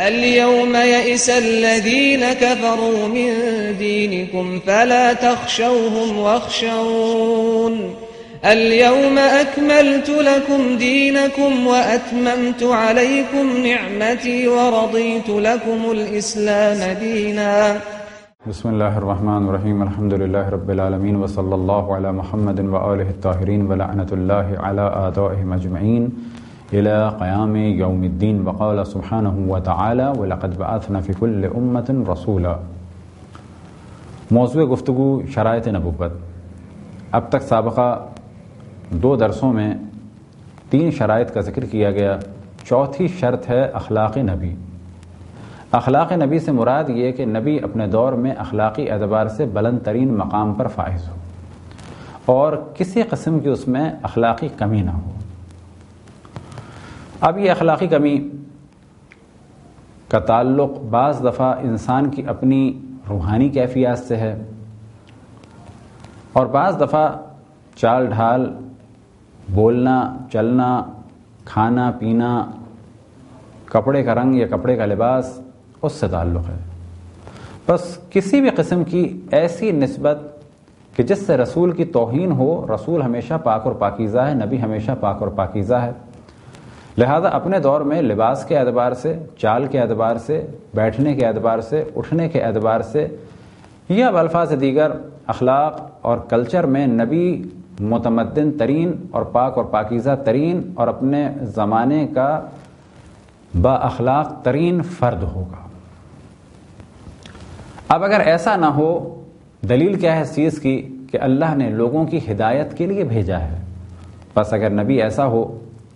اليوم يئس الذين كفروا من دينكم فلا تخشوهم واخشون اليوم أكملت لكم دينكم وأتممت عليكم نعمتي ورضيت لكم الإسلام دينا. بسم اللہ الرحمن الرحیم الحمد للہ رب العالمین وصلی اللہ علی محمد وآلہ الطاہرین ولعنۃ اللہ علی اعدائہم اجمعین الی قیام یوم الدین. وقال سبحانہ وتعالی ولقد بعثنا فی کل امۃ رسولا. موضوع گفتگو شرائط نبوت. اب تک سابقہ 2 درسوں میں 3 شرائط کا ذکر کیا گیا. چوتھی شرط ہے اخلاق نبی. اخلاق نبی سے مراد یہ کہ نبی اپنے دور میں اخلاقی اعتبار سے بلند ترین مقام پر فائز ہو اور کسی قسم کی اس میں اخلاقی کمی نہ ہو. اب یہ اخلاقی کمی کا تعلق بعض دفعہ انسان کی اپنی روحانی کیفیات سے ہے اور بعض دفعہ چال ڈھال، بولنا چلنا، کھانا پینا، کپڑے کا رنگ یا کپڑے کا لباس اس سے تعلق ہے. بس کسی بھی قسم کی ایسی نسبت کہ جس سے رسول کی توہین ہو. رسول ہمیشہ پاک اور پاکیزہ ہے، نبی ہمیشہ پاک اور پاکیزہ ہے. لہذا اپنے دور میں لباس کے اعتبار سے، چال کے اعتبار سے، بیٹھنے کے اعتبار سے، اٹھنے کے اعتبار سے یا بالفاظ دیگر اخلاق اور کلچر میں نبی متمدن ترین اور پاک اور پاکیزہ ترین اور اپنے زمانے کا با اخلاق ترین فرد ہوگا. اب اگر ایسا نہ ہو، دلیل کیا ہے اس چیز کی کہ اللہ نے لوگوں کی ہدایت کے لیے بھیجا ہے. بس اگر نبی ایسا ہو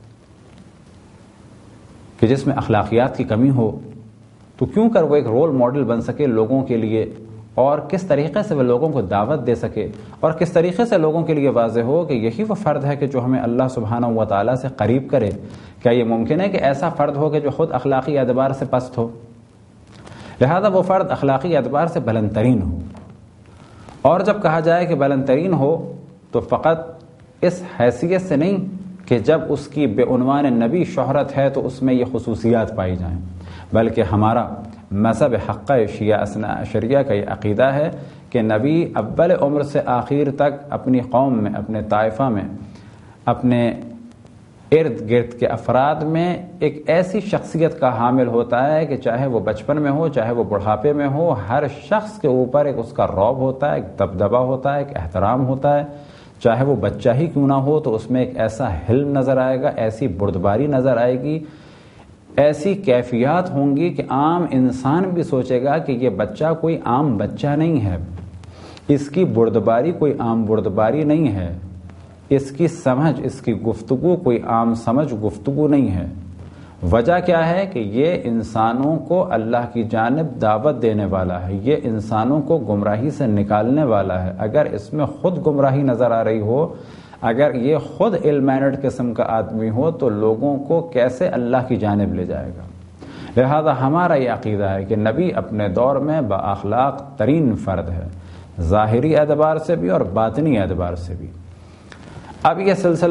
کہ جس میں اخلاقیات کی کمی ہو تو کیوں کر وہ ایک رول ماڈل بن سکے لوگوں کے لیے، اور کس طریقے سے وہ لوگوں کو دعوت دے سکے اور کس طریقے سے لوگوں کے لیے واضح ہو کہ یہی وہ فرد ہے کہ جو ہمیں اللہ سبحانہ و تعالیٰ سے قریب کرے. کیا یہ ممکن ہے کہ ایسا فرد ہو کہ جو خود اخلاقی اعتبار سے پست ہو؟ لہذا وہ فرد اخلاقی اعتبار سے بلند ترین ہو. اور جب کہا جائے کہ بلند ترین ہو تو فقط اس حیثیت سے نہیں کہ جب اس کی بے عنوان نبی شہرت ہے تو اس میں یہ خصوصیات پائی جائیں، بلکہ ہمارا مذہب حقہ شیعہ اثنا عشریہ کا یہ عقیدہ ہے کہ نبی اول عمر سے آخر تک اپنی قوم میں، اپنے طائفہ میں، اپنے ارد گرد کے افراد میں ایک ایسی شخصیت کا حامل ہوتا ہے کہ چاہے وہ بچپن میں ہو، چاہے وہ بڑھاپے میں ہو، ہر شخص کے اوپر ایک اس کا رعب ہوتا ہے، ایک دبدبہ ہوتا ہے، ایک احترام ہوتا ہے. چاہے وہ بچہ ہی کیوں نہ ہو تو اس میں ایک ایسا حلم نظر آئے گا، ایسی بردباری نظر آئے گی، ایسی کیفیات ہوں گی کہ عام انسان بھی سوچے گا کہ یہ بچہ کوئی عام بچہ نہیں ہے، اس کی بردباری کوئی عام بردباری نہیں ہے، اس کی سمجھ، اس کی گفتگو کوئی عام سمجھ گفتگو نہیں ہے. وجہ کیا ہے کہ یہ انسانوں کو اللہ کی جانب دعوت دینے والا ہے، یہ انسانوں کو گمراہی سے نکالنے والا ہے. اگر اس میں خود گمراہی نظر آ رہی ہو، اگر یہ خود ایل-مینڈ قسم کا آدمی ہو تو لوگوں کو کیسے اللہ کی جانب لے جائے گا؟ لہذا ہمارا یہ عقیدہ ہے کہ نبی اپنے دور میں با اخلاق ترین فرد ہے، ظاہری اعتبار سے بھی اور باطنی اعتبار سے بھی. اب یہ سلسلہ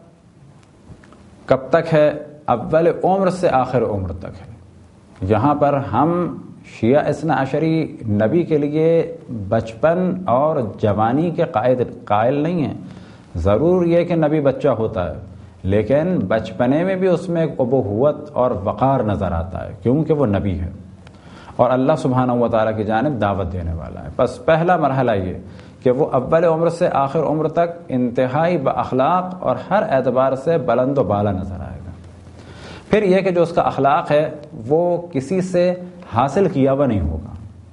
کب تک ہے؟ اول عمر سے آخر عمر تک ہے. یہاں پر ہم شیعہ اثنا عشری نبی کے لیے بچپن اور جوانی کے قائل نہیں ہیں. ضرور یہ کہ نبی بچہ ہوتا ہے، لیکن بچپنے میں بھی اس میں ایک ابوت اور وقار نظر آتا ہے کیونکہ وہ نبی ہے اور اللہ سبحانہ و تعالیٰ کی جانب دعوت دینے والا ہے. بس پہلا مرحلہ یہ کہ وہ اول عمر سے آخر عمر تک انتہائی باخلاق اور ہر اعتبار سے بلند و بالا نظر آئے گا. پھر یہ کہ جو اس کا اخلاق ہے وہ کسی سے حاصل کیا ہوا نہیں ہوگا،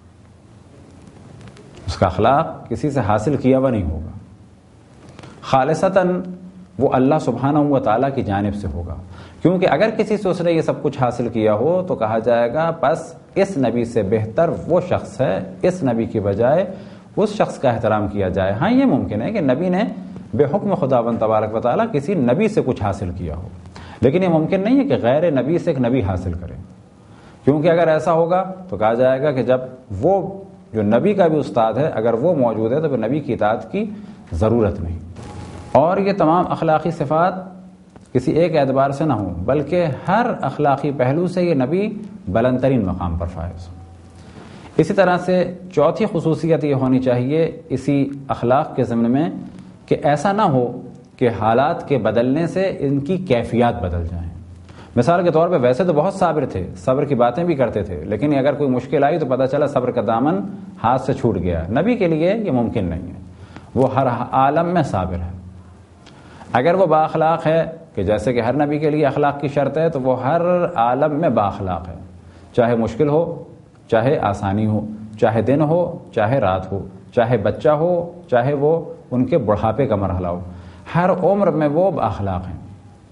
اس کا اخلاق کسی سے حاصل کیا ہوا نہیں ہوگا، خالصتاً وہ اللہ سبحانہ و تعالیٰ کی جانب سے ہوگا. کیونکہ اگر کسی سے اس نے یہ سب کچھ حاصل کیا ہو تو کہا جائے گا بس اس نبی سے بہتر وہ شخص ہے، اس نبی کی بجائے اس شخص کا احترام کیا جائے. ہاں یہ ممکن ہے کہ نبی نے بے حکم خداوند تبارک و تعالیٰ کسی نبی سے کچھ حاصل کیا ہو، لیکن یہ ممکن نہیں ہے کہ غیر نبی سے ایک نبی حاصل کرے. کیونکہ اگر ایسا ہوگا تو کہا جائے گا کہ جب وہ جو نبی کا بھی استاد ہے اگر وہ موجود ہے تو پھر نبی کی اطاعت کی ضرورت نہیں. اور یہ تمام اخلاقی صفات کسی ایک اعتبار سے نہ ہو، بلکہ ہر اخلاقی پہلو سے یہ نبی بلند ترین مقام پر فائز ہو۔ اسی طرح سے چوتھی خصوصیت یہ ہونی چاہیے اسی اخلاق کے ضمن میں کہ ایسا نہ ہو کہ حالات کے بدلنے سے ان کی کیفیات بدل جائیں۔ مثال کے طور پہ ویسے تو بہت صابر تھے، صبر کی باتیں بھی کرتے تھے، لیکن اگر کوئی مشکل آئی تو پتہ چلا صبر کا دامن ہاتھ سے چھوٹ گیا۔ نبی کے لیے یہ ممکن نہیں ہے، وہ ہر عالم میں صابر ہے۔ اگر وہ با اخلاق ہے کہ جیسے کہ ہر نبی کے لیے اخلاق کی شرط ہے، تو وہ ہر عالم میں با اخلاق ہے، چاہے مشکل ہو، چاہے آسانی ہو، چاہے دن ہو، چاہے رات ہو، چاہے بچہ ہو، چاہے وہ ان کے بڑھاپے کا مرحلہ ہو، ہر عمر میں وہ با اخلاق ہیں۔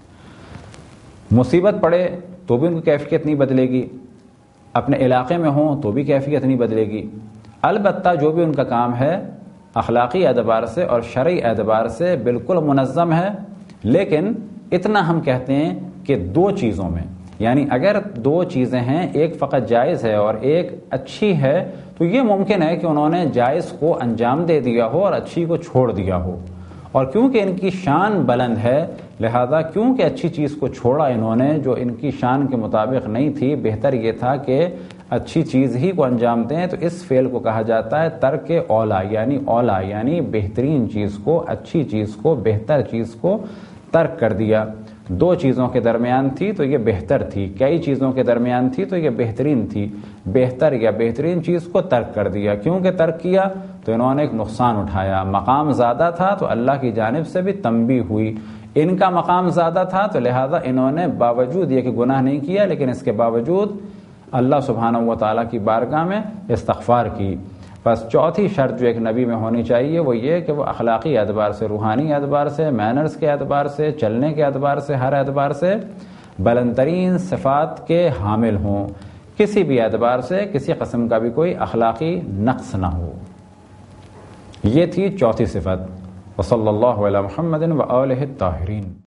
مصیبت پڑے تو بھی ان کی کیفیت نہیں بدلے گی، اپنے علاقے میں ہوں تو بھی کیفیت نہیں بدلے گی۔ البتہ جو بھی ان کا کام ہے اخلاقی اعتبار سے اور شرعی اعتبار سے بالکل منظم ہے، لیکن اتنا ہم کہتے ہیں کہ دو چیزوں میں، یعنی اگر دو چیزیں ہیں، ایک فقط جائز ہے اور ایک اچھی ہے، تو یہ ممکن ہے کہ انہوں نے جائز کو انجام دے دیا ہو اور اچھی کو چھوڑ دیا ہو، اور کیونکہ ان کی شان بلند ہے لہذا کیونکہ اچھی چیز کو چھوڑا انہوں نے جو ان کی شان کے مطابق نہیں تھی، بہتر یہ تھا کہ اچھی چیز ہی کو انجام دیں، تو اس فعل کو کہا جاتا ہے ترک اولا، یعنی بہترین چیز کو، اچھی چیز کو، بہتر چیز کو ترک کر دیا۔ دو چیزوں کے درمیان تھی تو یہ بہتر تھی، کئی چیزوں کے درمیان تھی تو یہ بہترین تھی، بہتر یا بہترین چیز کو ترک کر دیا۔ کیونکہ ترک کیا تو انہوں نے ایک نقصان اٹھایا، مقام زیادہ تھا تو اللہ کی جانب سے بھی تنبیہ ہوئی، ان کا مقام زیادہ تھا تو لہذا انہوں نے باوجود یہ کہ گناہ نہیں کیا لیکن اس کے باوجود اللہ سبحانہ و تعالیٰ کی بارگاہ میں استغفار کی۔ بس چوتھی شرط جو ایک نبی میں ہونی چاہیے وہ یہ کہ وہ اخلاقی اعتبار سے، روحانی اعتبار سے، مینرز کے اعتبار سے، چلنے کے اعتبار سے، ہر اعتبار سے بلند ترین صفات کے حامل ہوں، کسی بھی اعتبار سے کسی قسم کا بھی کوئی اخلاقی نقص نہ ہو۔ یہ تھی چوتھی صفت۔ وصلی اللہ علی محمد و آلہ الطاہرین۔